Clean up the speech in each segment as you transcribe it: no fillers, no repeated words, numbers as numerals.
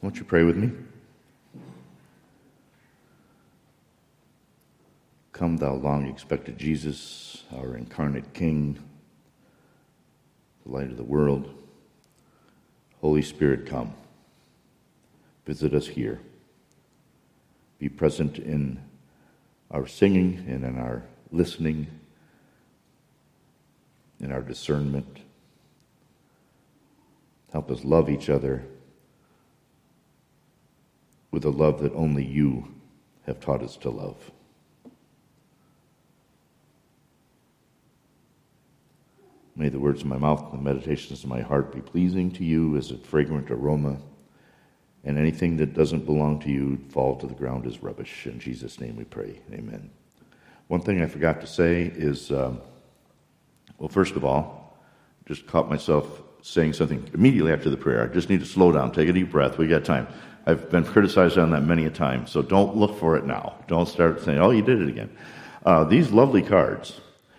Won't you pray with me? Come, thou long-expected Jesus, our incarnate King, the light of the world. Holy Spirit, come. Visit us here. Be present in our singing and in our listening, in our discernment. Help us love each other with a love that only you have taught us to love. May the words of my mouth and the meditations of my heart be pleasing to you as a fragrant aroma, and anything that doesn't belong to you fall to the ground as rubbish. In Jesus' name we pray. Amen. One thing I forgot to say is, first of all, just caught myself saying something immediately after the prayer. I just need to slow down, take a deep breath. We got time. I've been criticized on that many a time, so don't look for it now. Don't start saying, oh, you did it again. These lovely cards.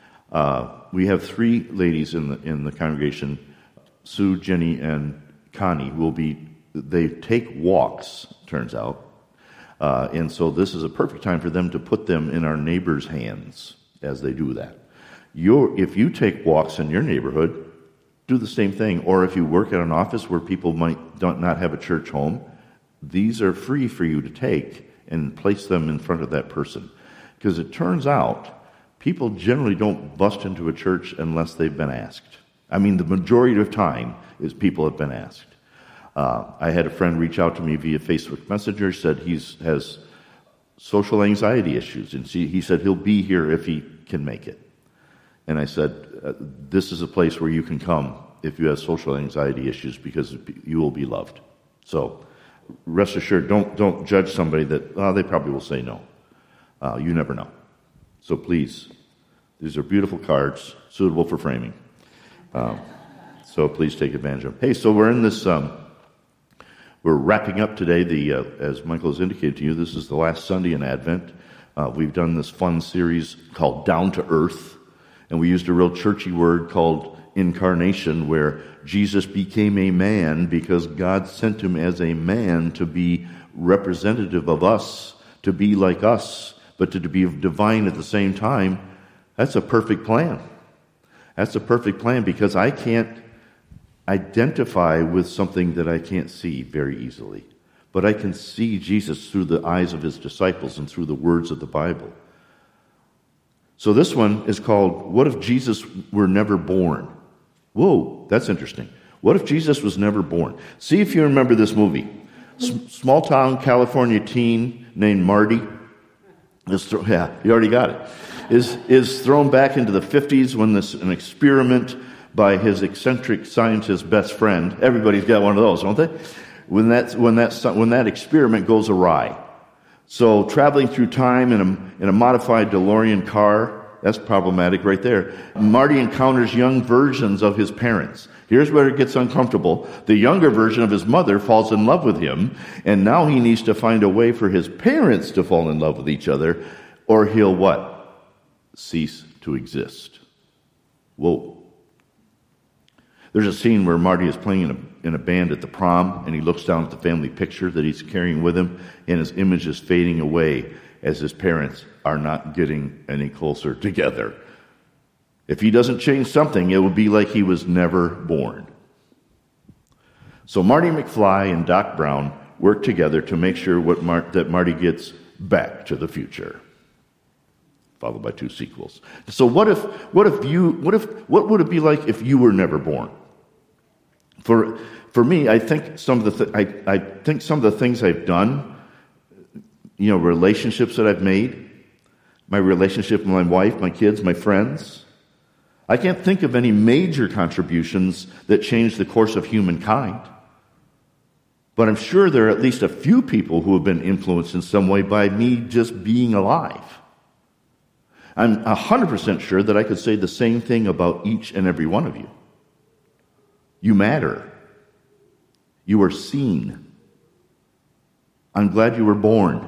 We have three ladies in the congregation, Sue, Jenny, and Connie, they take walks, turns out. And so this is a perfect time for them to put them in our neighbors' hands as they do that. If you take walks in your neighborhood, do the same thing. Or if you work at an office where people don't not have a church home, these are free for you to take and place them in front of that person. Because it turns out, people generally don't bust into a church unless they've been asked. I mean, the majority of time is people have been asked. I had a friend reach out to me via Facebook Messenger, said he has social anxiety issues, and he said he'll be here if he can make it. And I said, this is a place where you can come if you have social anxiety issues because you will be loved. So rest assured, don't judge somebody that they probably will say no. You never know. So please, these are beautiful cards, suitable for framing. So please take advantage of them. Hey, so we're in this, we're wrapping up today. As Michael has indicated to you, this is the last Sunday in Advent. We've done this fun series called Down to Earth, and we used a real churchy word called incarnation, where Jesus became a man because God sent him as a man to be representative of us, to be like us, but to be divine at the same time. That's a perfect plan. That's a perfect plan because I can't identify with something that I can't see very easily. But I can see Jesus through the eyes of his disciples and through the words of the Bible. So this one is called, What If Jesus Were Never Born? Whoa, that's interesting. What if Jesus was never born? See if you remember this movie. Small town California teen named Marty. You already got it. Is thrown back into the 50s when an experiment by his eccentric scientist best friend. Everybody's got one of those, don't they? When that experiment goes awry. So traveling through time in a modified DeLorean car, that's problematic right there. Marty encounters young versions of his parents. Here's where it gets uncomfortable. The younger version of his mother falls in love with him, and now he needs to find a way for his parents to fall in love with each other, or he'll what? Cease to exist. Whoa. There's a scene where Marty is playing in a band at the prom, and he looks down at the family picture that he's carrying with him, and his image is fading away as his parents are not getting any closer together. If he doesn't change something, it would be like he was never born. So Marty McFly and Doc Brown work together to make sure that Marty gets back to the future. Followed by 2 sequels. So what would it be like if you were never born? For me, I think some of the things I've done, relationships that I've made, my relationship with my wife, my kids, my friends, I can't think of any major contributions that changed the course of humankind. But I'm sure there are at least a few people who have been influenced in some way by me just being alive. I'm 100% sure that I could say the same thing about each and every one of you. You matter. You are seen. I'm glad you were born.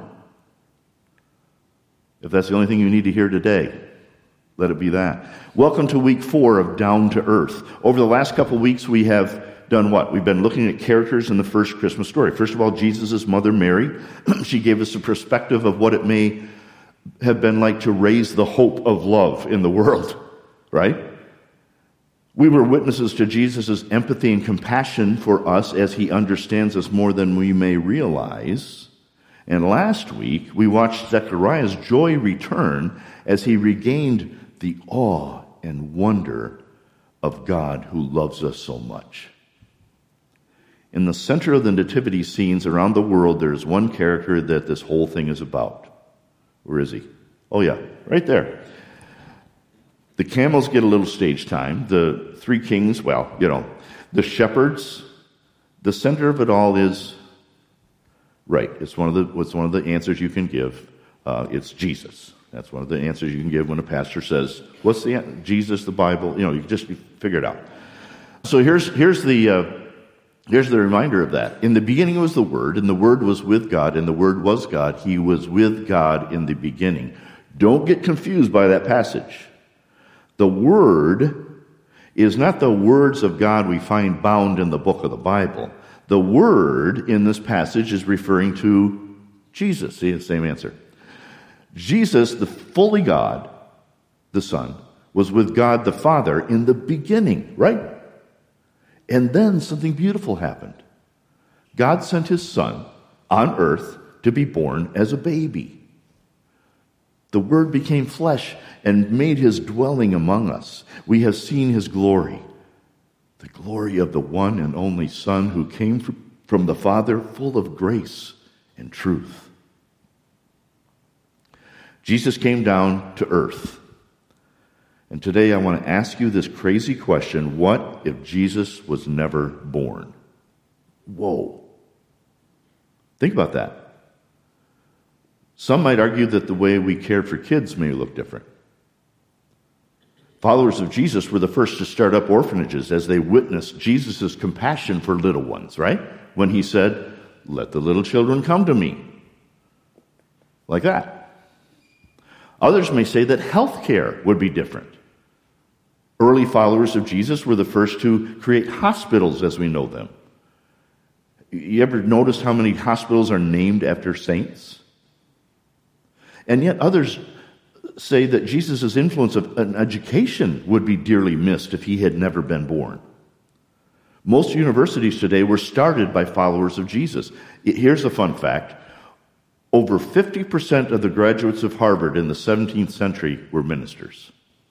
If that's the only thing you need to hear today, let it be that. Welcome to week 4 of Down to Earth. Over the last couple weeks, we have done what? We've been looking at characters in the first Christmas story. First of all, Jesus' mother, Mary. She gave us a perspective of what it may have been like to raise the hope of love in the world, right? We were witnesses to Jesus' empathy and compassion for us as he understands us more than we may realize. And last week, we watched Zechariah's joy return as he regained the awe and wonder of God who loves us so much. In the center of the nativity scenes around the world, there's one character that this whole thing is about. Where is he? Oh yeah, right there. The camels get a little stage time. The three kings, the shepherds. The center of it all is right. It's one of the answers you can give. It's Jesus. That's one of the answers you can give when a pastor says, "What's the answer?" Jesus, the Bible? You figure it out. So here's the reminder of that. In the beginning was the Word, and the Word was with God, and the Word was God. He was with God in the beginning. Don't get confused by that passage. The Word is not the words of God we find bound in the book of the Bible. The Word in this passage is referring to Jesus. See, the same answer. Jesus, the fully God, the Son, was with God the Father in the beginning, right? And then something beautiful happened. God sent his Son on earth to be born as a baby. The Word became flesh and made his dwelling among us. We have seen his glory, the glory of the one and only Son who came from the Father, full of grace and truth. Jesus came down to earth. And today I want to ask you this crazy question: what if Jesus was never born? Whoa. Think about that. Some might argue that the way we cared for kids may look different. Followers of Jesus were the first to start up orphanages as they witnessed Jesus' compassion for little ones, right? When he said, "Let the little children come to me." Like that. Others may say that healthcare would be different. Early followers of Jesus were the first to create hospitals as we know them. You ever notice how many hospitals are named after saints? And yet others say that Jesus' influence on education would be dearly missed if he had never been born. Most universities today were started by followers of Jesus. Here's a fun fact. Over 50% of the graduates of Harvard in the 17th century were ministers.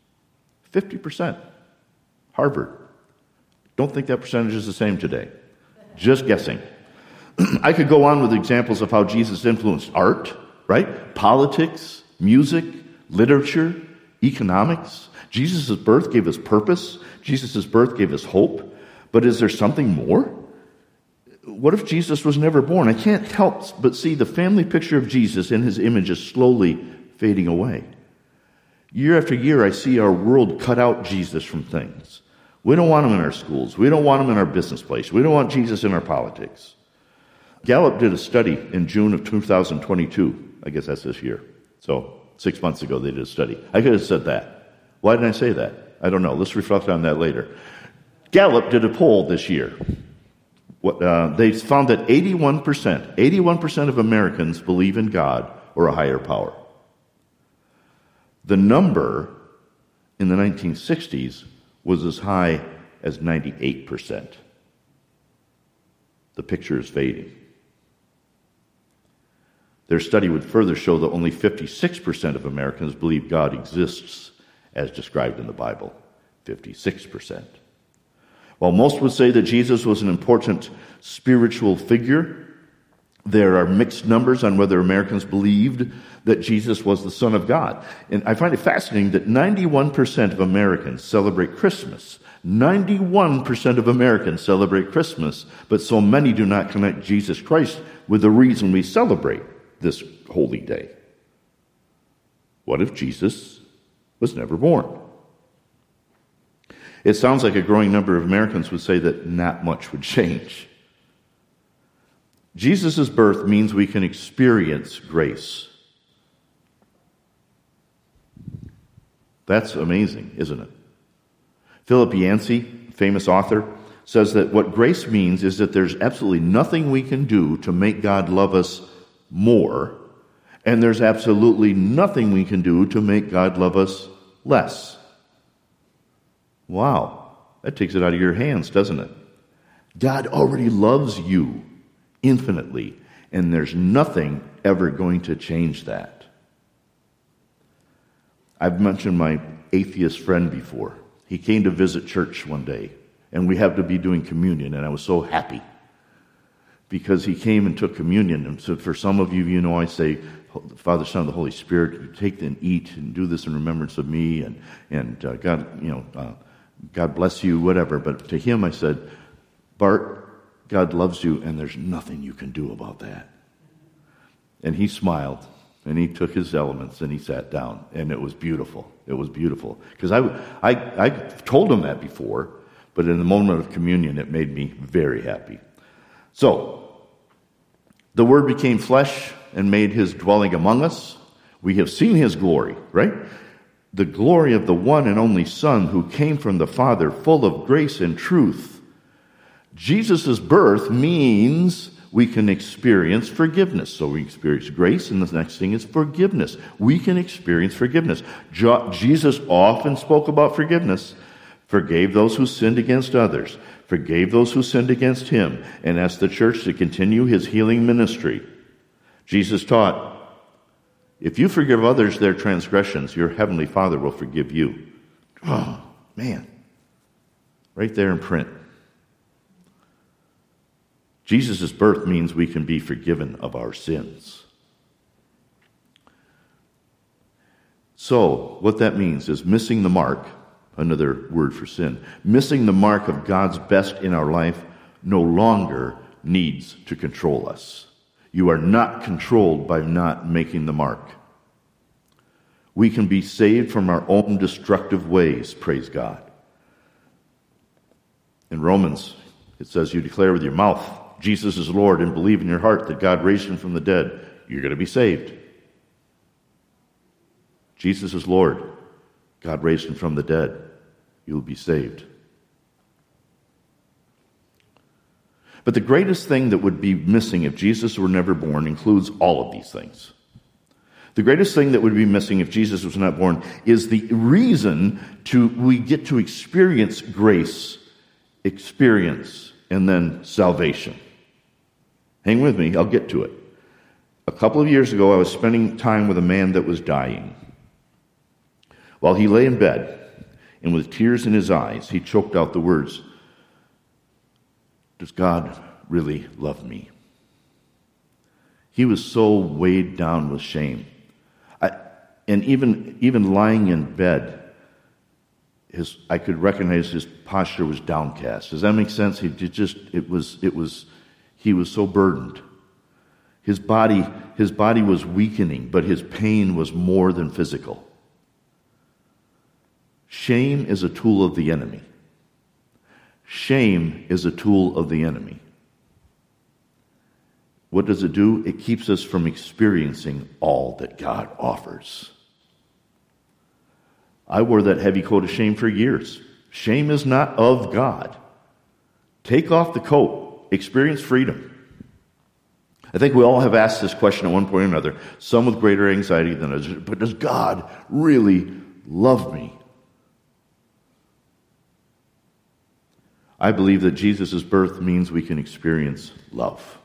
50%. Harvard. Don't think that percentage is the same today. Just guessing. I could go on with examples of how Jesus influenced art, right? Politics, music, literature, economics. Jesus' birth gave us purpose. Jesus' birth gave us hope. But is there something more? What if Jesus was never born? I can't help but see the family picture of Jesus and his image is slowly fading away. Year after year, I see our world cut out Jesus from things. We don't want him in our schools. We don't want him in our business place. We don't want Jesus in our politics. Gallup did a study in June of 2022. I guess that's this year. So 6 months ago, they did a study. I could have said that. Why did I say that? I don't know. Let's reflect on that later. Gallup did a poll this year. They found that 81% of Americans believe in God or a higher power. The number in the 1960s was as high as 98%. The picture is fading. Their study would further show that only 56% of Americans believe God exists as described in the Bible. 56%. While most would say that Jesus was an important spiritual figure, there are mixed numbers on whether Americans believed that Jesus was the Son of God. And I find it fascinating that 91% of Americans celebrate Christmas. 91% of Americans celebrate Christmas, but so many do not connect Jesus Christ with the reason we celebrate this holy day. What if Jesus was never born? It sounds like a growing number of Americans would say that not much would change. Jesus' birth means we can experience grace. That's amazing, isn't it? Philip Yancey, famous author, says that what grace means is that there's absolutely nothing we can do to make God love us more, and there's absolutely nothing we can do to make God love us less. Wow, that takes it out of your hands, doesn't it? God already loves you infinitely, and there's nothing ever going to change that. I've mentioned my atheist friend before. He came to visit church one day, and we happened to be doing communion, and I was so happy because he came and took communion. And so for some of you, you know, I say, Father, Son, and the Holy Spirit, you take and eat and do this in remembrance of me, and God, you know, God bless you, whatever. But to him, I said, Bart, God loves you, and there's nothing you can do about that. And he smiled, and he took his elements, and he sat down, and it was beautiful. It was beautiful. Because I told him that before, but in the moment of communion, it made me very happy. So, the Word became flesh and made his dwelling among us. We have seen his glory, right? The glory of the one and only Son who came from the Father, full of grace and truth. Jesus' birth means we can experience forgiveness. So we experience grace, and the next thing is forgiveness. We can experience forgiveness. Jesus often spoke about forgiveness. Forgave those who sinned against others. Forgave those who sinned against him. And asked the church to continue his healing ministry. Jesus taught, if you forgive others their transgressions, your heavenly Father will forgive you. Oh, man. Right there in print. Jesus' birth means we can be forgiven of our sins. So, what that means is missing the mark, another word for sin, missing the mark of God's best in our life no longer needs to control us. You are not controlled by not making the mark. We can be saved from our own destructive ways, praise God. In Romans, it says, you declare with your mouth, Jesus is Lord, and believe in your heart that God raised him from the dead, you're going to be saved. Jesus is Lord. God raised him from the dead. You'll be saved. But the greatest thing that would be missing if Jesus were never born includes all of these things. The greatest thing that would be missing if Jesus was not born is the reason we get to experience grace, experience, and then salvation. Hang with me, I'll get to it. A couple of years ago, I was spending time with a man that was dying. While he lay in bed, and with tears in his eyes, he choked out the words, does God really love me? He was so weighed down with shame. And even lying in bed, I could recognize his posture was downcast. Does that make sense? He was so burdened. His body was weakening, but his pain was more than physical. Shame is a tool of the enemy. Shame is a tool of the enemy. What does it do? It keeps us from experiencing all that God offers. I wore that heavy coat of shame for years. Shame is not of God. Take off the coat. Experience freedom. I think we all have asked this question at one point or another, some with greater anxiety than others, but does God really love me? I believe that Jesus' birth means we can experience love.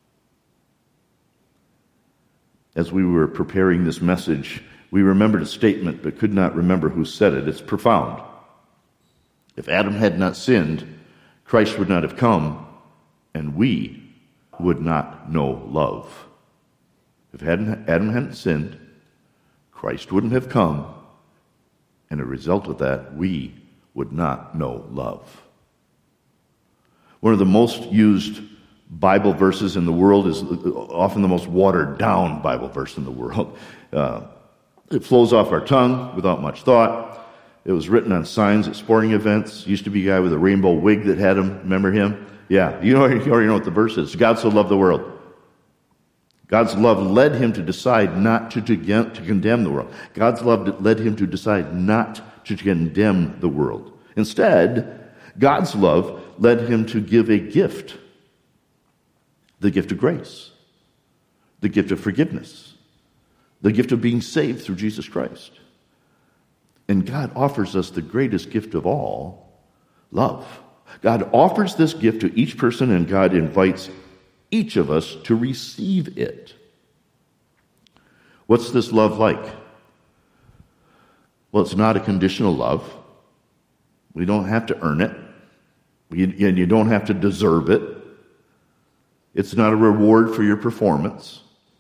As we were preparing this message, we remembered a statement but could not remember who said it. It's profound. If Adam had not sinned, Christ would not have come, and we would not know love. If Adam hadn't sinned, Christ wouldn't have come, and a result of that, we would not know love. One of the most used Bible verses in the world is often the most watered down Bible verse in the world. It flows off our tongue without much thought. It was written on signs at sporting events. Used to be a guy with a rainbow wig that had him. Remember him? Yeah, you already know what the verse is. God so loved the world. God's love led him to decide not to condemn the world. God's love led him to decide not to condemn the world. Instead, God's love led him to give a gift, the gift of grace, the gift of forgiveness, the gift of being saved through Jesus Christ. And God offers us the greatest gift of all, love. God offers this gift to each person, and God invites each of us to receive it. What's this love like? Well, it's not a conditional love. We don't have to earn it. And you don't have to deserve it. It's not a reward for your performance.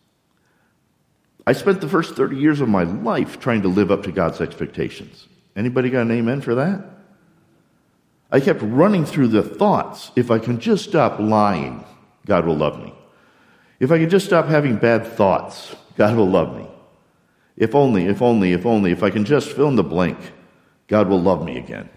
I spent the first 30 years of my life trying to live up to God's expectations. Anybody got an amen for that? I kept running through the thoughts, if I can just stop lying, God will love me. If I can just stop having bad thoughts, God will love me. If only, if I can just fill in the blank, God will love me again.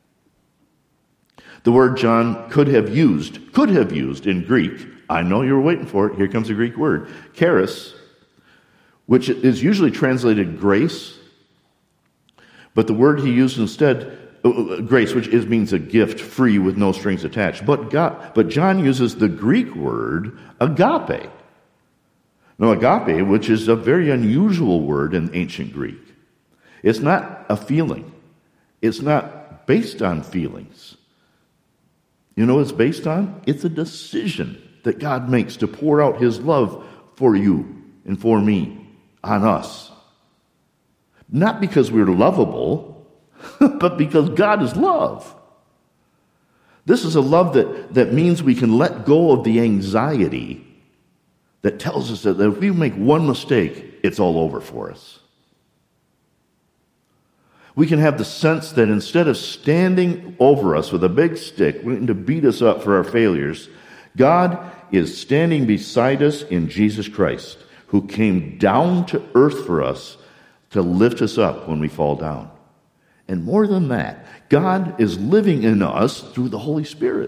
The word John could have used in Greek, I know you were waiting for it, here comes the Greek word, charis, which is usually translated grace, but the word he used instead, grace, which means a gift free with no strings attached. But John uses the Greek word agape. Now, agape, which is a very unusual word in ancient Greek. It's not a feeling. It's not based on feelings. You know what it's based on? It's a decision that God makes to pour out his love for you and for me, on us. Not because we're lovable, but because God is love. This is a love that means we can let go of the anxiety that tells us that if we make one mistake, it's all over for us. We can have the sense that instead of standing over us with a big stick, waiting to beat us up for our failures, God is standing beside us in Jesus Christ, who came down to earth for us to lift us up when we fall down. And more than that, God is living in us through the Holy Spirit.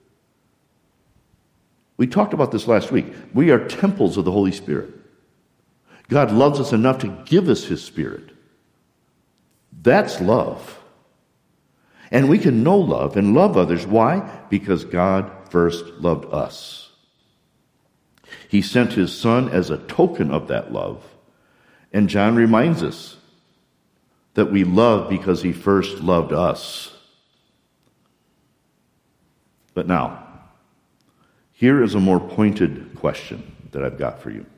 We talked about this last week. We are temples of the Holy Spirit. God loves us enough to give us his Spirit. That's love. And we can know love and love others. Why? Because God first loved us. He sent his Son as a token of that love. And John reminds us that we love because he first loved us. But now, here is a more pointed question that I've got for you.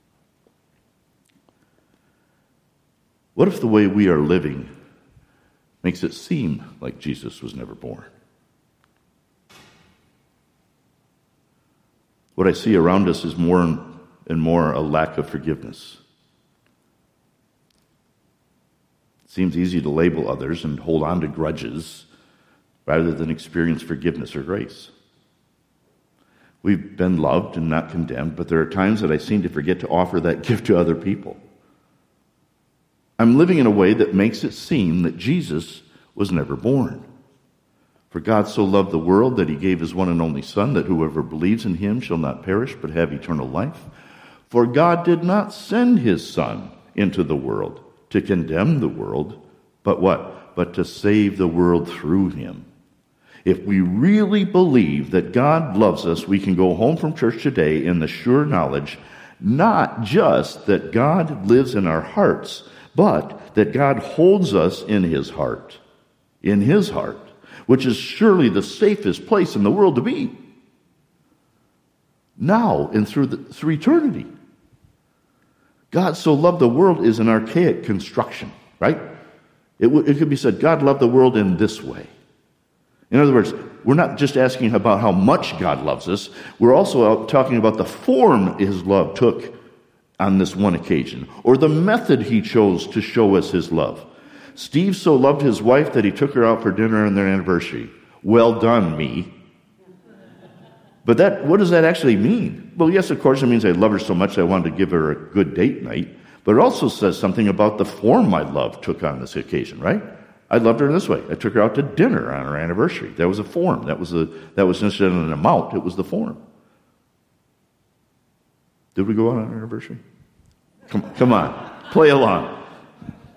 What if the way we are living makes it seem like Jesus was never born? What I see around us is more and more a lack of forgiveness. It seems easy to label others and hold on to grudges rather than experience forgiveness or grace. We've been loved and not condemned, but there are times that I seem to forget to offer that gift to other people. I'm living in a way that makes it seem that Jesus was never born. For God so loved the world that he gave his one and only Son, that whoever believes in him shall not perish but have eternal life. For God did not send his Son into the world to condemn the world, but what? But to save the world through him. If we really believe that God loves us, we can go home from church today in the sure knowledge, not just that God lives in our hearts, but that God holds us in his heart, which is surely the safest place in the world to be. Now and through eternity. God so loved the world is an archaic construction, right? It could be said, God loved the world in this way. In other words, we're not just asking about how much God loves us, we're also talking about the form his love took on this one occasion, or the method he chose to show us his love. Steve so loved his wife that he took her out for dinner on their anniversary. Well done, me. But what does that actually mean? Well, yes, of course, it means I love her so much that I wanted to give her a good date night. But it also says something about the form my love took on this occasion, right? I loved her this way. I took her out to dinner on her anniversary. That was a form. That was instead of an amount, it was the form. Did we go out on our anniversary? Come on, play along.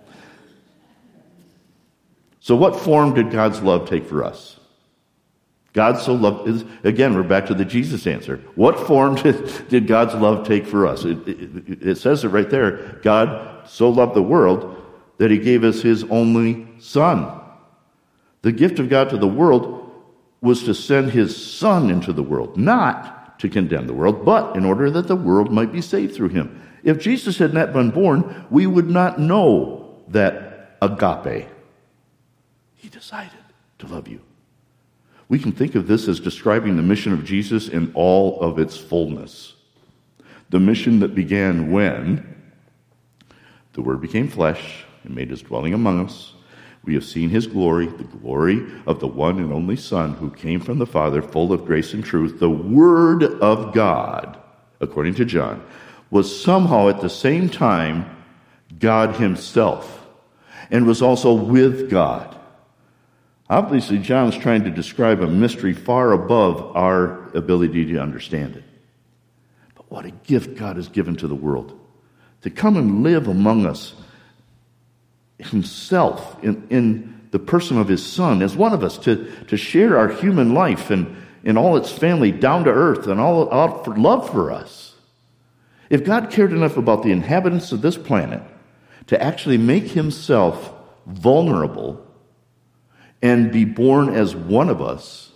So what form did God's love take for us? God so loved, again, we're back to the Jesus answer. What form did God's love take for us? It says it right there. God so loved the world that he gave us his only Son. The gift of God to the world was to send his Son into the world, not to condemn the world, but in order that the world might be saved through him. If Jesus had not been born, we would not know that agape. He decided to love you. We can think of this as describing the mission of Jesus in all of its fullness. The mission that began when the Word became flesh and made his dwelling among us. We have seen his glory, the glory of the one and only Son who came from the Father, full of grace and truth. The Word of God, according to John, was somehow at the same time God himself and was also with God. Obviously, John's trying to describe a mystery far above our ability to understand it. But what a gift God has given to the world. To come and live among us himself in the person of his Son as one of us, to share our human life and in all its family down to earth and all out for love for us. If God cared enough about the inhabitants of this planet to actually make himself vulnerable and be born as one of us,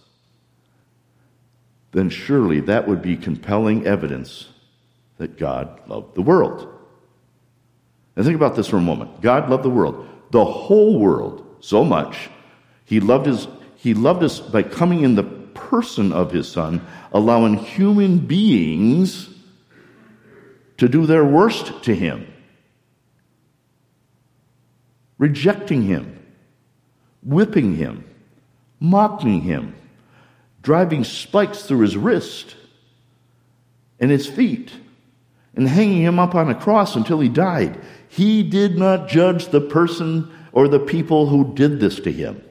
then surely that would be compelling evidence that God loved the world. Now think about this for a moment. God loved the world, the whole world, so much. He loved us by coming in the person of his Son, allowing human beings to do their worst to him, rejecting him, whipping him, mocking him, driving spikes through his wrist and his feet, and hanging him up on a cross until he died. He did not judge the person or the people who did this to him.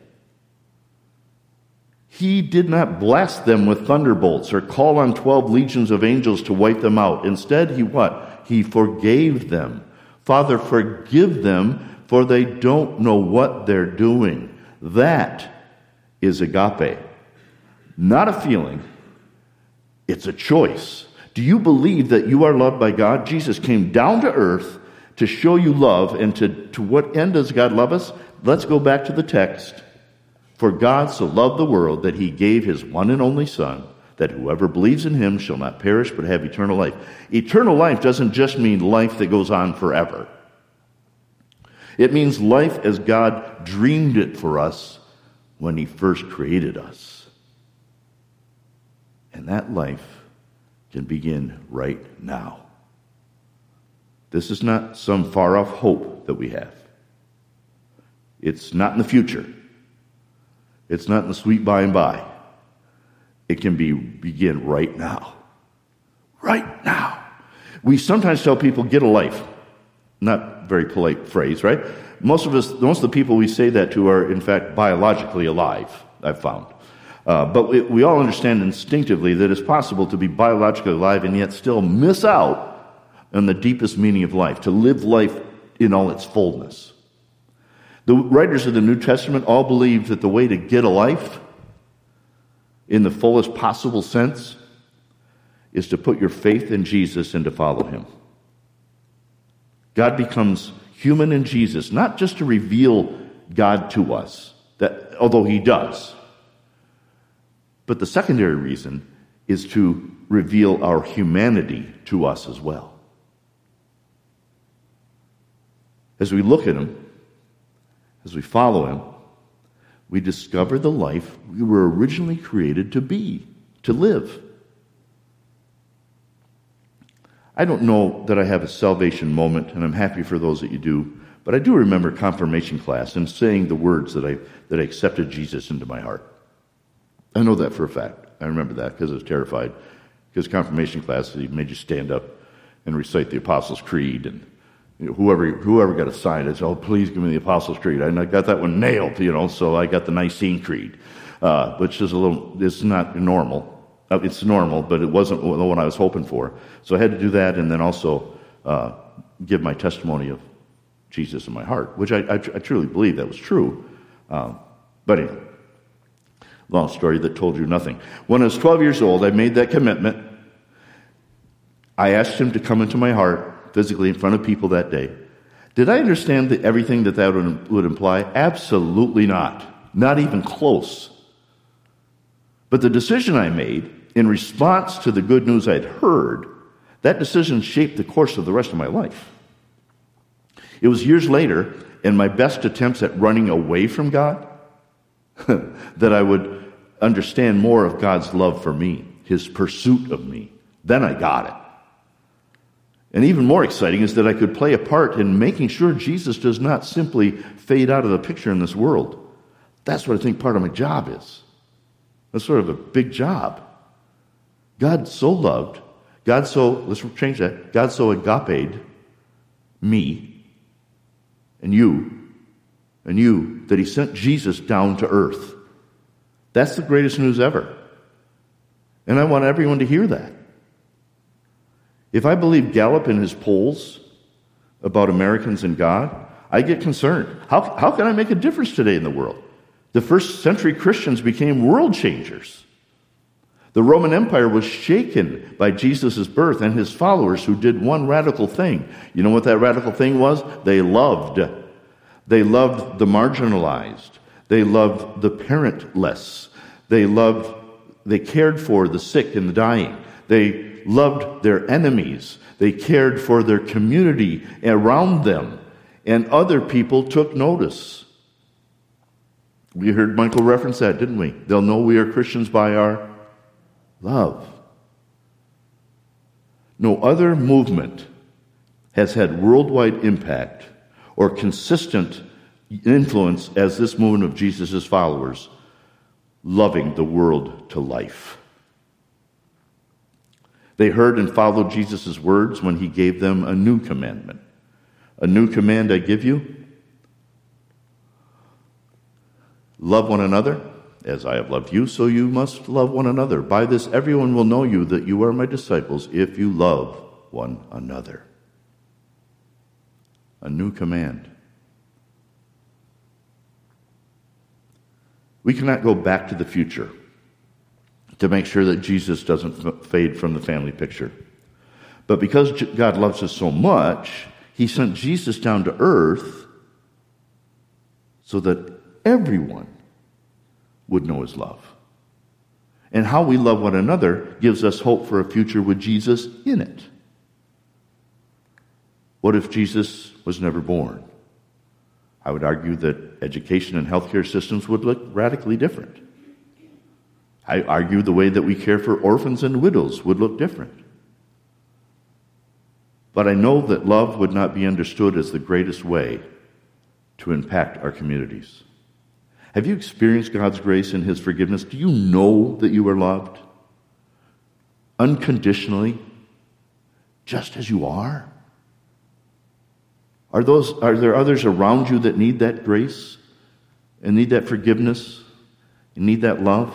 He did not blast them with thunderbolts or call on 12 legions of angels to wipe them out. Instead, he what? He forgave them. Father, forgive them, for they don't know what they're doing. That is agape. Not a feeling. It's a choice. Do you believe that you are loved by God? Jesus came down to earth to show you love. And to what end does God love us? Let's go back to the text. For God so loved the world that he gave his one and only Son, that whoever believes in him shall not perish but have eternal life. Eternal life doesn't just mean life that goes on forever. It means life as God dreamed it for us when he first created us. And that life can begin right now. This is not some far-off hope that we have. It's not in the future. It's not in the sweet by and by. It can begin right now. Right now. We sometimes tell people, get a life. Not very polite phrase, right? Most of the people we say that to are, in fact, biologically alive, I've found. But we all understand instinctively that it's possible to be biologically alive and yet still miss out on the deepest meaning of life, to live life in all its fullness. The writers of the New Testament all believed that the way to get a life in the fullest possible sense is to put your faith in Jesus and to follow him. God becomes human in Jesus, not just to reveal God to us, that although he does, but the secondary reason is to reveal our humanity to us as well. As we look at him, as we follow him, we discover the life we were originally created to be, to live. I don't know that I have a salvation moment, and I'm happy for those that you do, but I do remember confirmation class and saying the words that I accepted Jesus into my heart. I know that for a fact. I remember that because I was terrified. Because confirmation class, he made you stand up and recite the Apostles' Creed, and whoever got assigned, I said, oh, please give me the Apostles' Creed. And I got that one nailed, so I got the Nicene Creed, which is it's not normal. It's normal, but it wasn't the one I was hoping for. So I had to do that and then also give my testimony of Jesus in my heart, which I truly believe that was true. But anyway, Long story that told you nothing. When I was 12 years old, I made that commitment. I asked him to come into my heart physically in front of people that day. Did I understand everything that would imply? Absolutely not. Not even close. But the decision I made in response to the good news I'd heard, that decision shaped the course of the rest of my life. It was years later, in my best attempts at running away from God, that I would understand more of God's love for me, his pursuit of me. Then I got it. And even more exciting is that I could play a part in making sure Jesus does not simply fade out of the picture in this world. That's what I think part of my job is. That's sort of a big job. God so loved, let's change that, God so agape'd me and you, that he sent Jesus down to earth. That's the greatest news ever. And I want everyone to hear that. If I believe Gallup and his polls about Americans and God, I get concerned. How can I make a difference today in the world? The first century Christians became world changers. The Roman Empire was shaken by Jesus' birth and his followers who did one radical thing. You know what that radical thing was? They loved. They loved the marginalized. They loved the parentless. They cared for the sick and the dying. They loved their enemies. They cared for their community around them. And other people took notice. We heard Michael reference that, didn't we? They'll know we are Christians by our love. No other movement has had worldwide impact or consistent influence as this movement of Jesus' followers, loving the world to life. They heard and followed Jesus' words when he gave them a new commandment. A new command I give you: love one another. As I have loved you, so you must love one another. By this everyone will know you that you are my disciples if you love one another. A new command. We cannot go back to the future to make sure that Jesus doesn't fade from the family picture. But because God loves us so much, he sent Jesus down to earth so that everyone would know his love. And how we love one another gives us hope for a future with Jesus in it. What if Jesus was never born? I would argue that education and healthcare systems would look radically different. I argue the way that we care for orphans and widows would look different. But I know that love would not be understood as the greatest way to impact our communities. Have you experienced God's grace and his forgiveness? Do you know that you are loved? Unconditionally? Just as you are? Are there others around you that need that grace and need that forgiveness and need that love?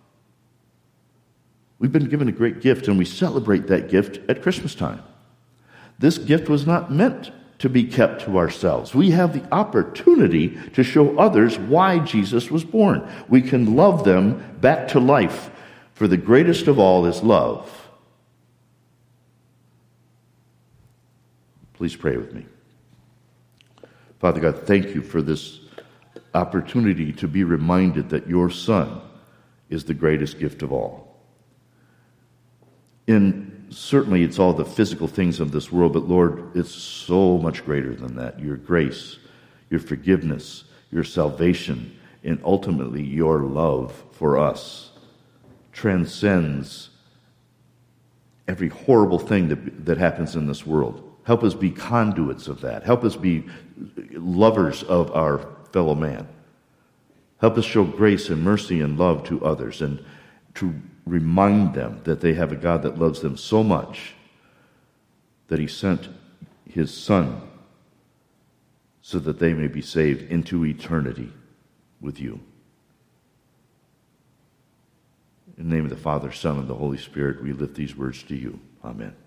We've been given a great gift, and we celebrate that gift at Christmas time. This gift was not meant to be kept to ourselves. We have the opportunity to show others why Jesus was born. We can love them back to life, for the greatest of all is love. Please pray with me. Father God, thank you for this opportunity to be reminded that your Son is the greatest gift of all. Certainly it's all the physical things of this world, but Lord, it's so much greater than that. Your grace, your forgiveness, your salvation, and ultimately your love for us transcends every horrible thing that happens in this world. Help us be conduits of that. Help us be lovers of our fellow man. Help us show grace and mercy and love to others, and to remind them that they have a God that loves them so much that he sent his Son so that they may be saved into eternity with you. In the name of the Father, Son, and the Holy Spirit, we lift these words to you. Amen.